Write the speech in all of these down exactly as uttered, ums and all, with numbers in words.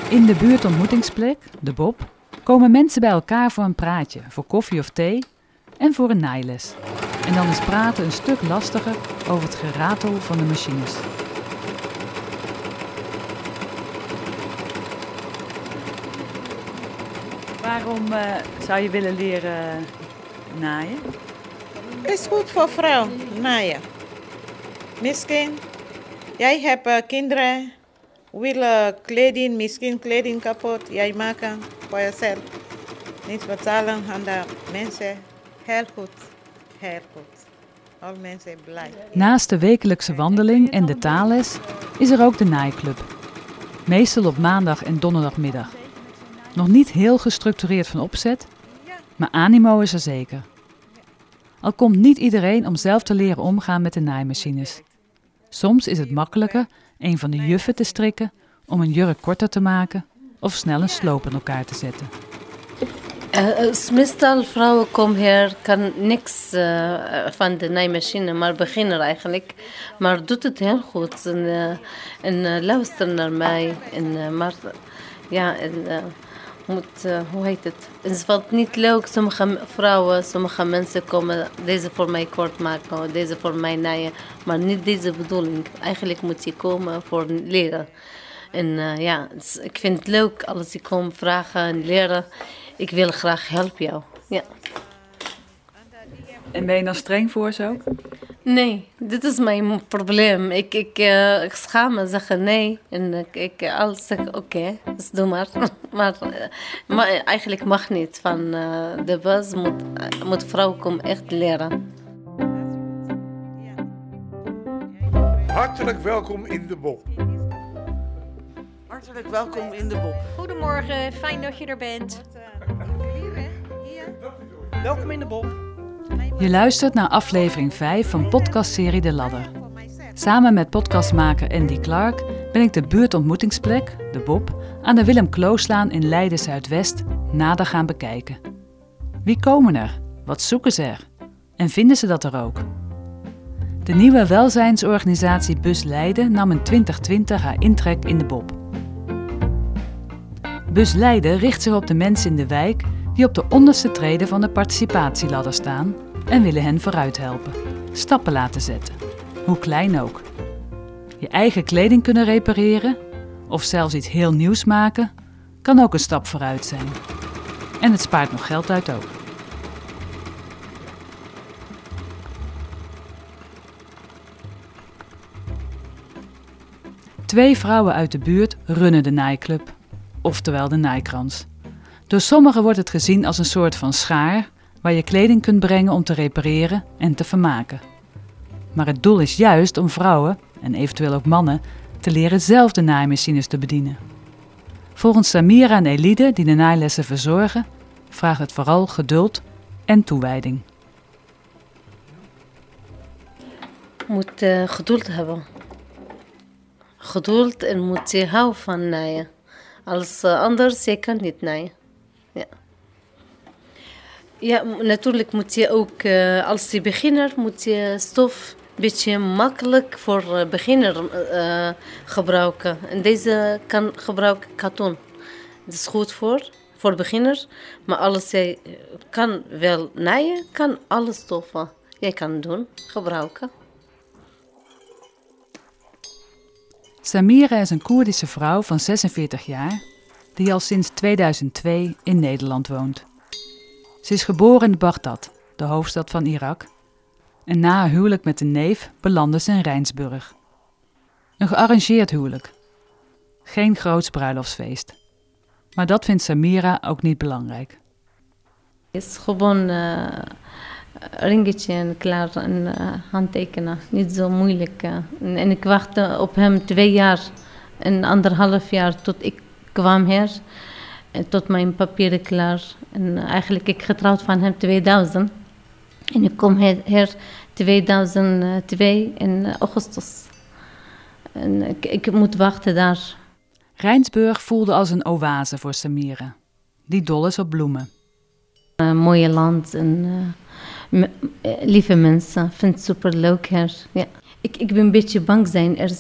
In de buurtontmoetingsplek, de Bob, komen mensen bij elkaar voor een praatje, voor koffie of thee en voor een naailes. En dan is praten een stuk lastiger over het geratel van de machines. Waarom uh, zou je willen leren naaien? Is goed voor vrouw, naaien. Misschien, jij hebt uh, kinderen, willen kleding, misschien kleding kapot. Jij maken voor jezelf. Niet betalen aan de mensen. Heel goed, heel goed. Al mensen blij. Naast de wekelijkse wandeling en de taalles is er ook de naaiclub. Meestal op maandag en donderdagmiddag. Nog niet heel gestructureerd van opzet, maar animo is er zeker. Al komt niet iedereen om zelf te leren omgaan met de naaimachines. Soms is het makkelijker een van de juffen te strikken om een jurk korter te maken of snel een sloop in elkaar te zetten. Uh, meestal vrouwen komen hier, kan niks uh, van de naaimachine, maar beginnen eigenlijk. Maar doet het heel goed en, uh, en uh, luistert naar mij. En, uh, maar ja, en, uh, moet, uh, hoe heet het? Het is wat niet leuk. Sommige vrouwen, sommige mensen komen deze voor mij kort maken, deze voor mij naaien. Maar niet deze bedoeling. Eigenlijk moet je komen voor leren. En uh, ja, ik vind het leuk als je komt vragen en leren. Ik wil graag helpen jou. Ja. En ben je dan streng voor ze ook? Nee, dit is mijn probleem. Ik, ik, uh, ik schaam me zeggen nee. En ik, ik alles zeg oké, okay, dus doe maar. maar, uh, maar eigenlijk mag niet. Van uh, de bus moet, uh, moet vrouw komen echt leren. Hartelijk welkom in de Bob. Hartelijk welkom in de Bob. Goedemorgen, fijn dat je er bent. Welkom in de Bob. Je luistert naar aflevering vijf van podcastserie De Ladder. Samen met podcastmaker Andy Clark ben ik de buurtontmoetingsplek, de Bob, aan de Willem Klooslaan in Leiden Zuidwest nader gaan bekijken. Wie komen er? Wat zoeken ze er? En vinden ze dat er ook? De nieuwe welzijnsorganisatie Bus Leiden nam in twintig twintig haar intrek in de Bob. Bus Leiden richt zich op de mensen in de wijk die op de onderste treden van de participatieladder staan en willen hen vooruit helpen, stappen laten zetten, hoe klein ook. Je eigen kleding kunnen repareren of zelfs iets heel nieuws maken, kan ook een stap vooruit zijn. En het spaart nog geld uit ook. Twee vrouwen uit de buurt runnen de naaiclub, oftewel de naaikrans. Door sommigen wordt het gezien als een soort van schaar waar je kleding kunt brengen om te repareren en te vermaken. Maar het doel is juist om vrouwen, en eventueel ook mannen, te leren zelf de naaimachines te bedienen. Volgens Samira en Elide, die de naailessen verzorgen, vraagt het vooral geduld en toewijding. Je moet uh, geduld hebben. Geduld en moet je houden van naaien. Als uh, anders, je kan niet naaien. Ja. Ja, natuurlijk moet je ook, uh, als je beginner, moet je stof een beetje makkelijk voor uh, beginner uh, gebruiken. En deze kan gebruiken katoen. Dat is goed voor, voor beginner. Maar als je kan wel naaien, kan alle stoffen je kan doen, gebruiken. Samira is een Koerdische vrouw van zesenveertig jaar die al sinds tweeduizend twee in Nederland woont. Ze is geboren in Bagdad, de hoofdstad van Irak, en na haar huwelijk met een neef belandde ze in Rijnsburg. Een gearrangeerd huwelijk. Geen groots bruiloftsfeest. Maar dat vindt Samira ook niet belangrijk. Het is gewoon uh, ringetje en klaar en uh, handtekenen. Niet zo moeilijk. Uh. En, en ik wachtte op hem twee jaar en anderhalf jaar tot ik kwam hier. En tot mijn papieren klaar. En eigenlijk ik getrouwd van hem tweeduizend. En ik kom hier, hier tweeduizend twee in augustus. En ik, ik moet wachten daar. Rijnsburg voelde als een oase voor Samira, die dol is op bloemen. Uh, mooie land en uh, m- lieve mensen. Ik vind het super leuk hier. Ja. Ik, ik ben een beetje bang zijn eerst.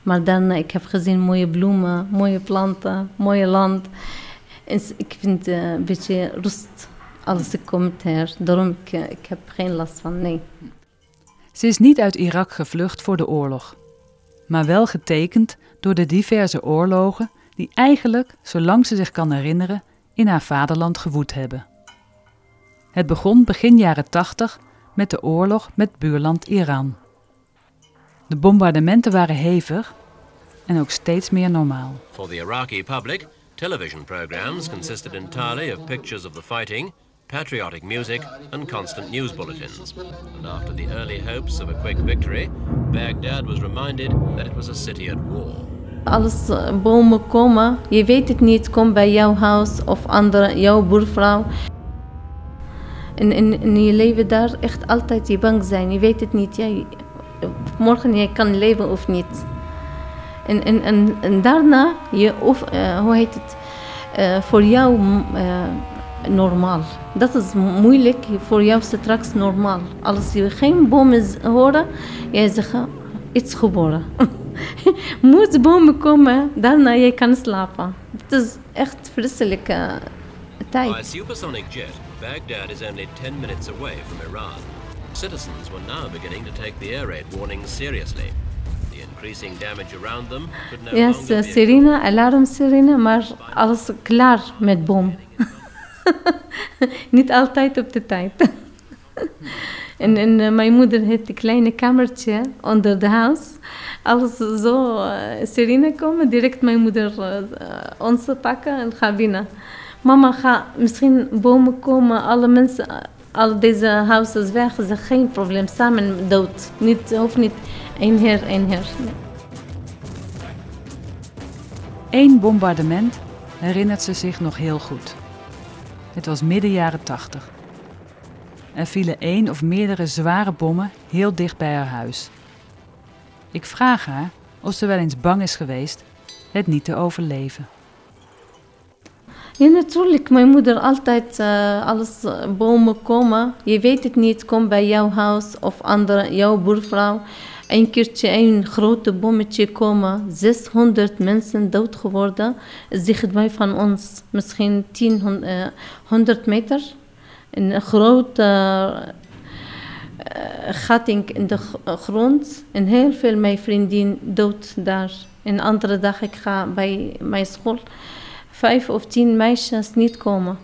Maar dan, ik heb gezien mooie bloemen, mooie planten, mooie land. En ik vind uh, een beetje rust als ik kom hier. Daarom ik, ik heb geen last van, nee. Ze is niet uit Irak gevlucht voor de oorlog, maar wel getekend door de diverse oorlogen die eigenlijk, zolang ze zich kan herinneren, in haar vaderland gewoed hebben. Het begon begin jaren tachtig met de oorlog met buurland Iran. De bombardementen waren hevig en ook steeds meer normaal. For the Iraqi public, television programs consisted entirely of pictures of the fighting, patriotic music and constant news bulletins. And after the early hopes of a quick victory, Baghdad was reminded that it was a city at war. Als bomen komen, je weet het niet, kom bij jouw huis of andere, jouw buurvrouw. En in, in je leven daar echt altijd je bang zijn. Je weet het niet, jij, morgen je kan leven of niet. En, en, en, en daarna, je, of, uh, hoe heet het, uh, voor jou uh, normaal. Dat is moeilijk, voor jou straks normaal. Als je geen bomen hoort, jij zegt, iets geboren. Moet bomen komen, daarna je kan slapen. Het is echt vreselijke tijd. By supersonic jet, Baghdad is only ten minutes away from Iran. Citizens were now beginning to take the air raid warnings seriously. The increasing damage around them could no yes, longer be sirene, alarm sirene, maar alles klaar met boom. Niet altijd op de tijd. En, en uh, mijn moeder heeft een kleine kamertje onder de huis. Als zo uh, sirene komen, direct mijn moeder uh, ons pakken en gaat binnen. Mama, ga misschien bomen komen, alle mensen, uh, al deze huizen weg, ze geen probleem, samen dood. Niet, hoeft niet één heer, één heer. Nee. Eén bombardement herinnert ze zich nog heel goed. Het was midden jaren tachtig. Er vielen één of meerdere zware bommen heel dicht bij haar huis. Ik vraag haar of ze wel eens bang is geweest het niet te overleven. Ja, natuurlijk. Mijn moeder altijd, uh, als bomen komen, je weet het niet, kom bij jouw huis of andere, jouw buurvrouw. Een keertje een grote bommetje komen, zeshonderd mensen dood geworden, dichtbij van ons, misschien tien, honderd meter. Een grote uh, gatting in de grond en heel veel mijn vriendin dood daar. En andere dag ik ga bij mijn school, vijf of tien meisjes niet komen.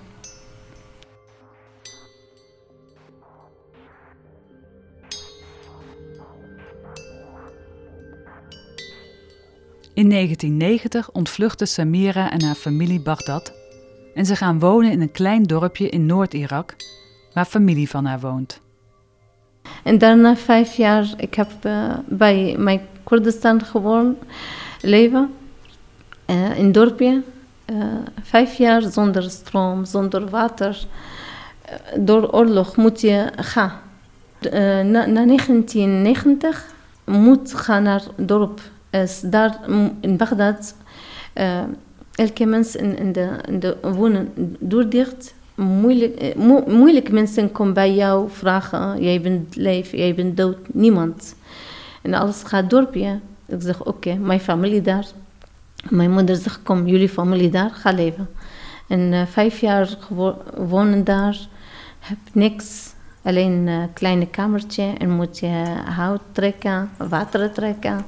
In negentien negentig ontvluchten Samira en haar familie Baghdad en ze gaan wonen in een klein dorpje in Noord-Irak, waar familie van haar woont. En daarna vijf jaar, ik heb uh, bij mijn Koerdistan gewoon leven, uh, in een dorpje. Uh, vijf jaar zonder stroom, zonder water. Uh, door oorlog moet je gaan. Uh, na, na negentien negentig moet gaan naar het dorp. Is daar in Baghdad, uh, elke mens in, in, de, in de wonen doordicht. Moeilijk, mo- moeilijk mensen komen bij jou vragen, jij bent leef, jij bent dood, niemand. En alles gaat dorpje. Ik zeg oké, okay, mijn familie daar. Mijn moeder zegt kom, jullie familie daar, ga leven. En uh, vijf jaar gewo- wonen daar, heb niks. Alleen een uh, kleine kamertje en moet je hout trekken, water trekken.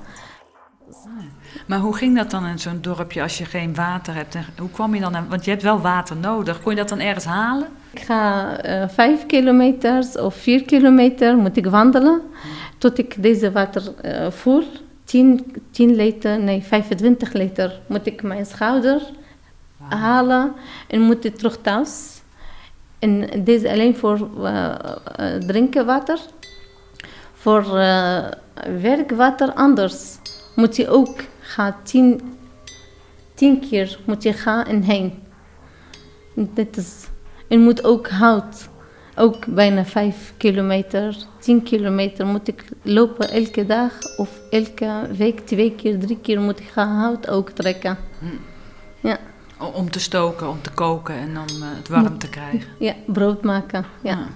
Maar hoe ging dat dan in zo'n dorpje als je geen water hebt? En hoe kwam je dan aan? Want je hebt wel water nodig. Kon je dat dan ergens halen? Ik ga uh, vijf kilometer of vier kilometer moet ik wandelen tot ik deze water uh, voel. Tien, tien liter, nee, vijfentwintig liter moet ik mijn schouder wow. halen en moet ik terug thuis. En deze alleen voor uh, uh, drinken water. Voor uh, werkwater anders. Moet je ook gaan tien, tien keer moet je gaan en heen. Dit is, en moet ook hout. Ook bijna vijf kilometer, tien kilometer moet ik lopen elke dag of elke week, twee keer, drie keer moet ik gaan hout ook trekken. Hmm. Ja. Om te stoken, om te koken en om uh, het warm te krijgen. Ja, brood maken, ja. Ah.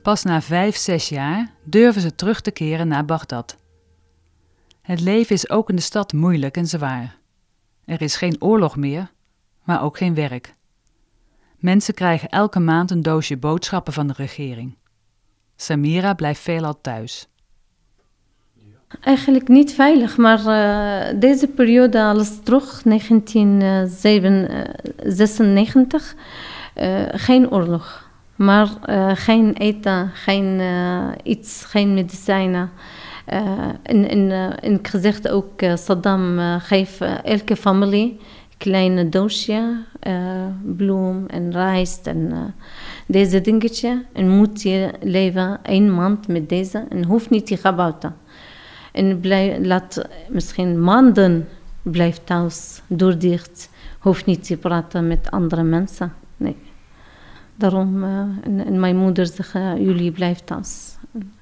Pas na vijf, zes jaar durven ze terug te keren naar Bagdad. Het leven is ook in de stad moeilijk en zwaar. Er is geen oorlog meer, maar ook geen werk. Mensen krijgen elke maand een doosje boodschappen van de regering. Samira blijft veelal thuis. Eigenlijk niet veilig, maar uh, deze periode alles terug, negentien zesennegentig, uh, geen oorlog. Maar uh, geen eten, geen uh, iets, geen medicijnen. Uh, in, in, uh, in het gezicht ook uh, Saddam uh, geeft uh, elke familie een kleine doosje, uh, bloem en rijst en uh, deze dingetje. En moet je leven een maand met deze en hoeft niet te gaan buiten. En blijf, laat misschien maanden blijft thuis, doordicht. Hoeft niet te praten met andere mensen. Nee. Daarom, uh, en, en mijn moeder zegt, uh, jullie blijven thuis.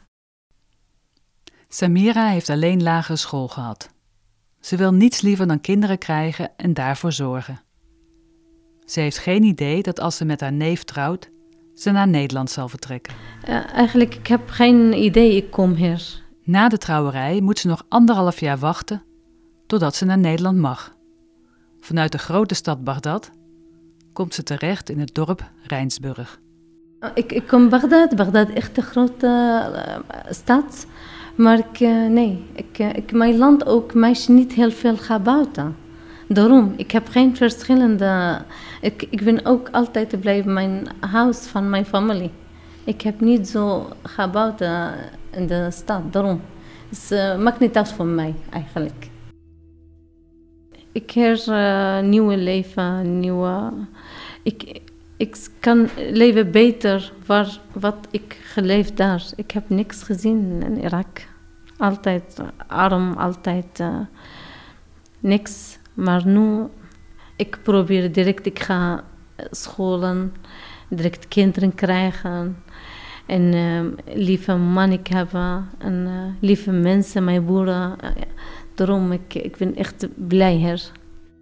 Samira heeft alleen lagere school gehad. Ze wil niets liever dan kinderen krijgen en daarvoor zorgen. Ze heeft geen idee dat als ze met haar neef trouwt, ze naar Nederland zal vertrekken. Uh, eigenlijk, ik heb geen idee, ik kom hier. Na de trouwerij moet ze nog anderhalf jaar wachten totdat ze naar Nederland mag. Vanuit de grote stad Bagdad komt ze terecht in het dorp Rijnsburg. Ik, ik kom Bagdad, Bagdad is echt een grote uh, stad. Maar ik, uh, nee, ik, uh, ik, mijn land ook, meisje niet heel veel gaat buiten. Daarom, ik heb geen verschillende... Ik, ik ben ook altijd blijven mijn huis van mijn familie. Ik heb niet zo gaan buiten in de stad, daarom. Het uh, maakt niet uit voor mij, eigenlijk. Ik heb een uh, nieuwe leven, nieuwe... Ik, ik kan leven beter waar wat ik geleefd daar. Ik heb niks gezien in Irak. Altijd arm, altijd uh, niks. Maar nu, ik probeer direct, ik ga scholen, direct kinderen krijgen. En uh, lieve man ik hebben, en uh, lieve mensen, mijn boeren. Uh, daarom, ik, ik ben echt blij hier.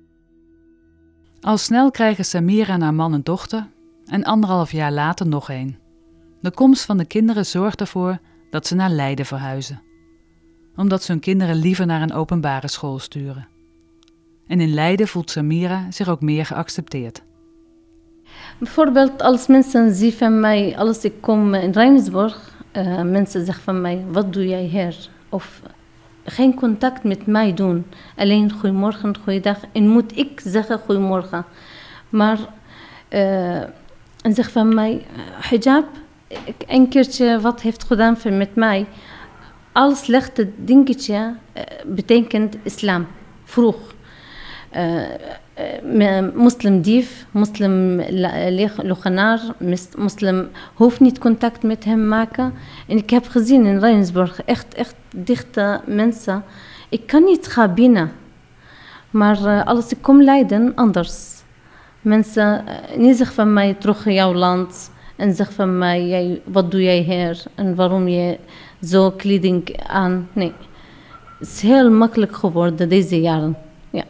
Al snel krijgen Samira en haar man een dochter en anderhalf jaar later nog een. De komst van de kinderen zorgt ervoor dat ze naar Leiden verhuizen. Omdat ze hun kinderen liever naar een openbare school sturen. En in Leiden voelt Samira zich ook meer geaccepteerd. Bijvoorbeeld als mensen zien van mij, als ik kom in Rijnsburg, uh, mensen zeggen van mij, wat doe jij hier? Of geen contact met mij doen. Alleen goedemorgen, goeiedag. En moet ik zeggen goedemorgen. Maar uh, en zeg van mij, hijab, ik een keertje wat heeft gedaan met mij. Alles slechte dingetje uh, betekent islam. Vroeg. Uh, uh, moslimdief, moslim logenaar, moslim hoeft niet contact met hem maken. En ik heb gezien in Rijnsburg, echt, echt dichte mensen. Ik kan niet gaan binnen. Maar uh, als ik kom Leiden, anders. Mensen uh, niet zeggen van mij terug in jouw land. En zeggen van mij, jij, wat doe jij hier? En waarom je zo kleding aan? Nee. Het is heel makkelijk geworden deze jaren. Ja.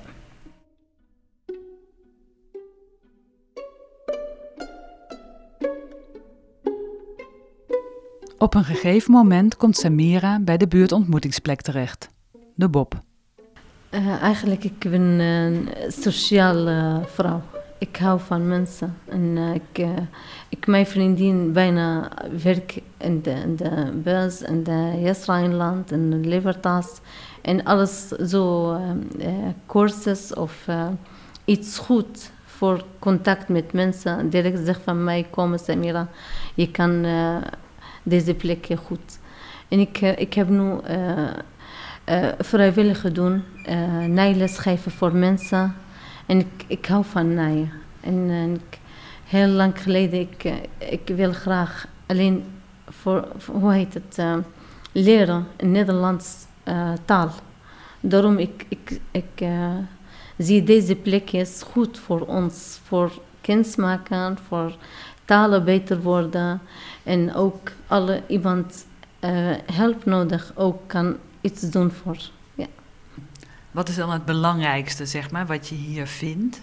Op een gegeven moment komt Samira bij de buurtontmoetingsplek terecht, de Bob. Uh, eigenlijk ik ben een sociale vrouw. Ik hou van mensen. En uh, ik, uh, ik, mijn vriendin bijna werk in de, in de Bus, in de Yasra-inland, in de Libertas. En alles zo uh, uh, cursus of uh, iets goed voor contact met mensen. Direct zegt van mij, kom Samira, je kan uh, deze plek goed. En ik, uh, ik heb nu uh, uh, vrijwillig gedaan, uh, nijles geven voor mensen. En ik, ik hou van naaien. En, en ik, heel lang geleden, ik, ik wil graag alleen voor, voor hoe heet het, uh, leren in Nederlands uh, taal. Daarom ik, ik, ik uh, zie deze plekjes goed voor ons, voor kennis maken, voor talen beter worden. En ook alle iemand uh, hulp nodig ook kan iets doen voor. Ja. Wat is dan het belangrijkste, zeg maar, wat je hier vindt?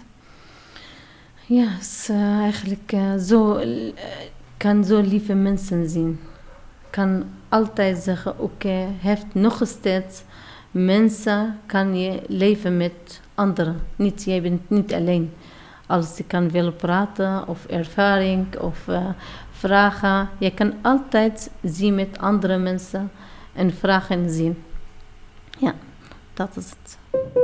Ja, is, uh, eigenlijk uh, zo uh, kan zo lieve mensen zien. kan altijd zeggen, oké, okay, heeft nog steeds mensen, kan je leven met anderen. Niet, jij bent niet alleen. Als je kan willen praten of ervaring of uh, vragen, je kan altijd zien met andere mensen en vragen zien. Ja, dat is het.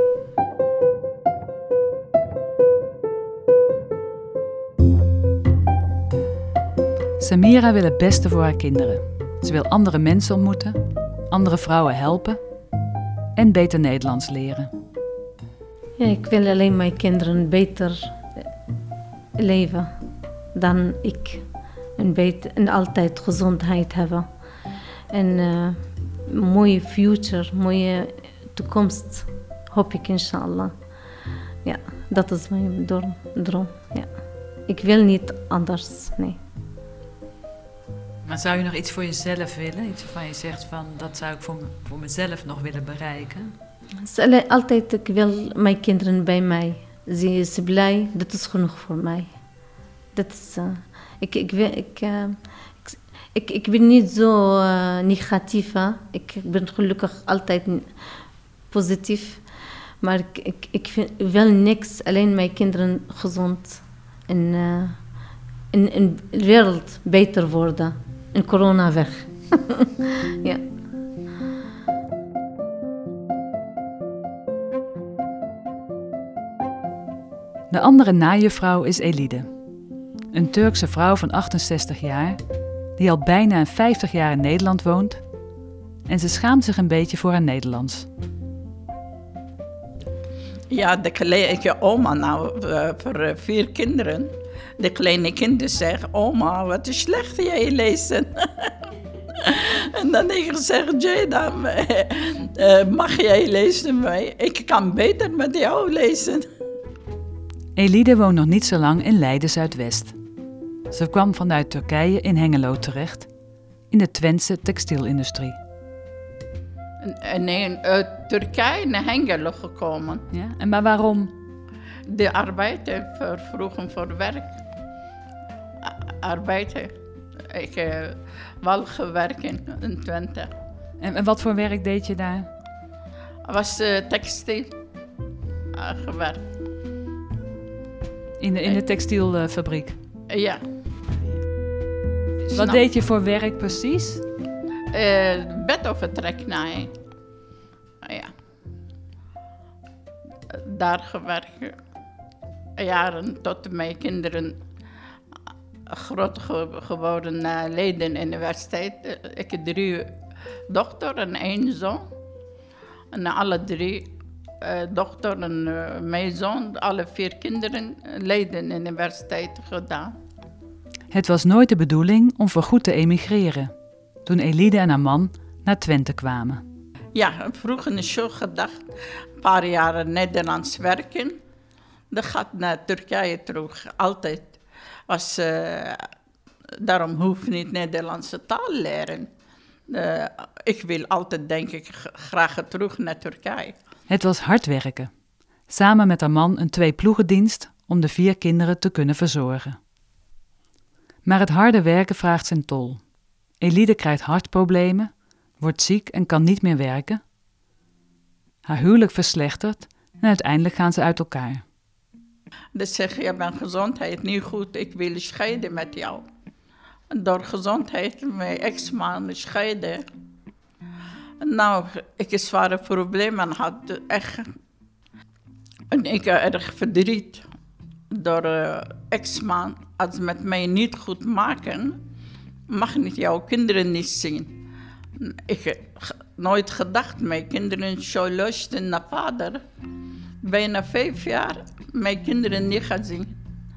Samira wil het beste voor haar kinderen. Ze wil andere mensen ontmoeten, andere vrouwen helpen en beter Nederlands leren. Ja, ik wil alleen mijn kinderen beter leven dan ik. En, beter, en altijd gezondheid hebben. En uh, een mooie future, mooie toekomst, hoop ik inshallah. Ja, dat is mijn droom. Ja. Ik wil niet anders, nee. Maar zou je nog iets voor jezelf willen? Iets waarvan je zegt van, dat zou ik voor, me, voor mezelf nog willen bereiken? Altijd, ik wil mijn kinderen bij mij. Ze is blij, dat is genoeg voor mij. Dat is, uh, ik, ik, ik, uh, ik, ik, ik ben niet zo uh, negatief. Hè? Ik ben gelukkig altijd positief. Maar ik, ik, ik vind, wil niks, alleen mijn kinderen gezond. En uh, in, in de wereld beter worden. En corona weg. Ja. De andere najuffrouw is Elide. Een Turkse vrouw van achtenzestig jaar, die al bijna vijftig jaar in Nederland woont. En ze schaamt zich een beetje voor haar Nederlands. Ja, de kleine oma, nou, uh, voor uh, vier kinderen. De kleine kinderen zeggen, oma, wat is slecht jij lezen. En dan heb ik gezegd, Jada, uh, mag jij lezen mij? Ik kan beter met jou lezen. Elide woont nog niet zo lang in Leiden Zuidwest. Ze kwam vanuit Turkije in Hengelo terecht, in de Twentse textielindustrie. Nee, uit Turkije naar Hengelo gekomen. Ja? En maar waarom? De arbeid, voor, vroegen voor werk. Arbeiden. Ik heb uh, wel gewerkt in, in Twente. En, en wat voor werk deed je daar? Was uh, textiel uh, gewerkt. In de, in de textielfabriek? Uh, ja. Wat Snap. deed je voor werk precies? Uh, bed overtrek naaien. Uh, ja. Daar gewerkt. Jaren tot mijn kinderen groot ge- geworden uh, Leiden Universiteit. Uh, ik heb drie dochter en één zoon. En alle drie uh, dochter en uh, mijn zoon, alle vier kinderen Leiden Universiteit gedaan. Het was nooit de bedoeling om voorgoed te emigreren, toen Elide en haar man naar Twente kwamen. Ja, vroeger is zo gedacht, een paar jaar Nederlands werken. Dan gaat naar Turkije terug, altijd. Was, uh, daarom hoef je niet Nederlandse taal leren. Uh, ik wil altijd, denk ik, graag terug naar Turkije. Het was hard werken. Samen met haar man een tweeploegendienst om de vier kinderen te kunnen verzorgen. Maar het harde werken vraagt zijn tol. Elide krijgt hartproblemen, wordt ziek en kan niet meer werken. Haar huwelijk verslechtert en uiteindelijk gaan ze uit elkaar. Dus zeg je, mijn gezondheid niet goed, ik wil scheiden met jou. Door gezondheid, mijn ex-man scheiden. Nou, ik zware problemen had, echt. En ik had erg verdriet door uh, ex-man. Als ze met mij niet goed maken, mag niet jouw kinderen niet zien. Ik heb nooit gedacht, mijn kinderen zo luisteren naar vader. Bijna vijf jaar, mijn kinderen niet gaan zien.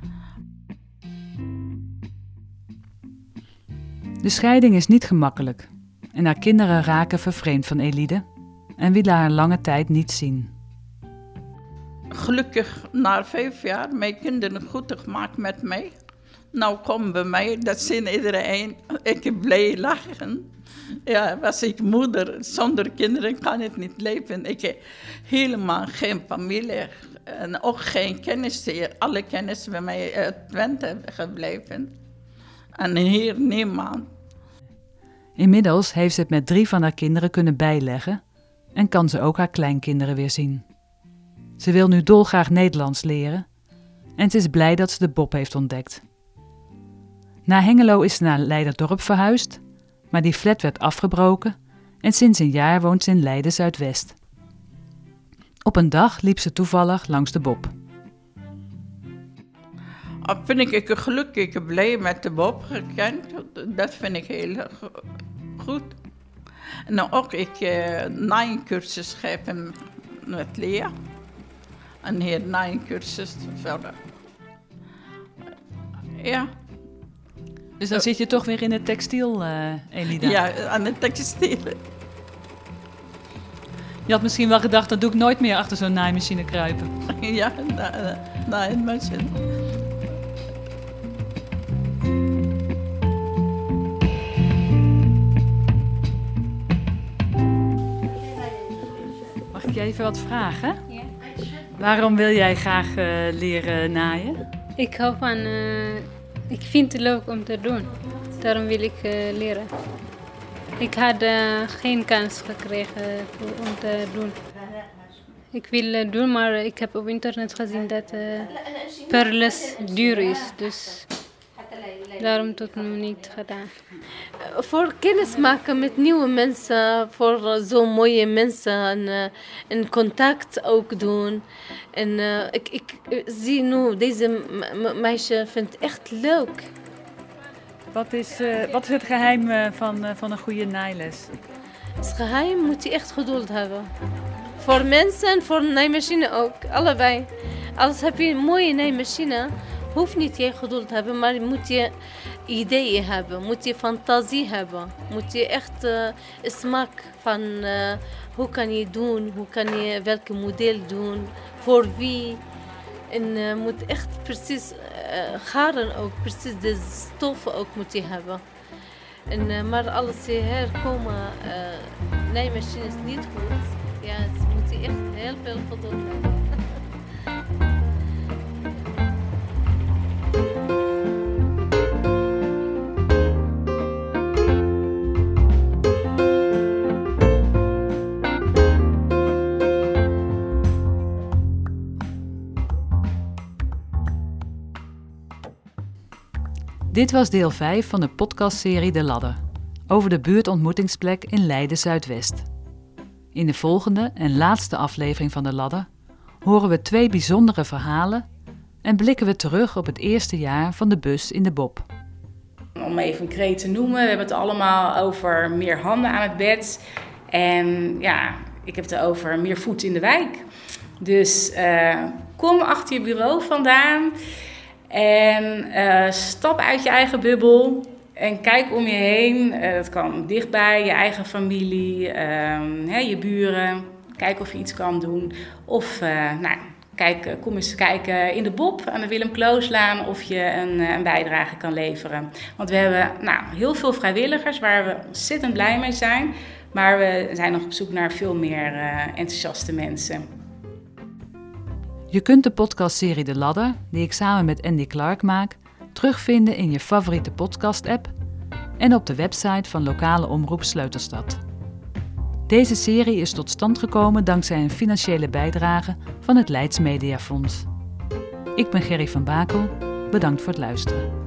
De scheiding is niet gemakkelijk en haar kinderen raken vervreemd van Elide en willen haar lange tijd niet zien. Gelukkig, na vijf jaar, mijn kinderen goed gemaakt met mij. Nou, kom bij mij, dat zien iedereen. Ik blij lachen. Ja, was ik moeder. Zonder kinderen kan ik niet leven. Ik heb helemaal geen familie en ook geen kennis hier. Alle kennis bij mij uit Twente gebleven. En hier niemand. Inmiddels heeft ze het met drie van haar kinderen kunnen bijleggen en kan ze ook haar kleinkinderen weer zien. Ze wil nu dolgraag Nederlands leren en ze is blij dat ze de bob heeft ontdekt. Na Hengelo is ze naar Leiderdorp verhuisd, maar die flat werd afgebroken en sinds een jaar woont ze in Leiden Zuidwest. Op een dag liep ze toevallig langs de bob. Dat vind ik, ik gelukkig, ik ben blij met de bob gekend. Dat vind ik heel goed. En dan ook ik uh, na een cursus geven met Lea. En hier na een cursus verder. Ja. Dus dan zit je toch weer in het textiel, uh, Elida? Ja, aan het textiel. Je had misschien wel gedacht, dat doe ik nooit meer achter zo'n naaimachine kruipen. Ja, na, na een machine. Mag ik je even wat vragen? Ja. Waarom wil jij graag uh, leren naaien? Ik hou van... Uh, ik vind het leuk om te doen. Daarom wil ik uh, leren. Ik had uh, geen kans gekregen uh, om te doen. Ik wil uh, doen, maar ik heb op internet gezien dat uh, per les duur is. Dus daarom tot nu niet gedaan. Voor kennis maken met nieuwe mensen, voor zo'n mooie mensen en, uh, en contact ook doen. En uh, ik, ik zie nu, deze me- meisje vindt het echt leuk. Wat is, uh, wat is het geheim uh, van, uh, van een goede naailes? Het geheim moet je echt geduld hebben. Voor mensen en voor een naaimachine ook, allebei. Als heb je een mooie naaimachine, hoeft niet je geduld te hebben, maar moet je ideeën hebben, moet je fantasie hebben. Moet je echt uh, smaak van uh, hoe kan je doen, hoe kan je welke model doen, voor wie. En uh, moet echt precies uh, garen ook, precies de stoffen ook moet je hebben. En, uh, maar als je herkomen, uh, naaimachine is niet goed. Ja, het moet je echt heel veel geduld hebben. Dit was deel vijf van de podcastserie De Ladder, over de buurtontmoetingsplek in Leiden Zuidwest. In de volgende en laatste aflevering van De Ladder horen we twee bijzondere verhalen en blikken we terug op het eerste jaar van de bus in de Bob. Om even een kreet te noemen, we hebben het allemaal over meer handen aan het bed. En ja, ik heb het over meer voeten in de wijk. Dus uh, kom achter je bureau vandaan en uh, stap uit je eigen bubbel. En kijk om je heen. Uh, dat kan dichtbij, je eigen familie, uh, hè, je buren. Kijk of je iets kan doen. Of uh, nou, kijk, kom eens kijken in de Bob aan de Willem Klooslaan of je een, een bijdrage kan leveren. Want we hebben nou, heel veel vrijwilligers waar we ontzettend blij mee zijn. Maar we zijn nog op zoek naar veel meer uh, enthousiaste mensen. Je kunt de podcastserie De Ladder, die ik samen met Andy Clark maak, terugvinden in je favoriete podcast-app en op de website van lokale omroep Sleutelstad. Deze serie is tot stand gekomen dankzij een financiële bijdrage van het Leids Mediafonds. Ik ben Gerry van Bakel, bedankt voor het luisteren.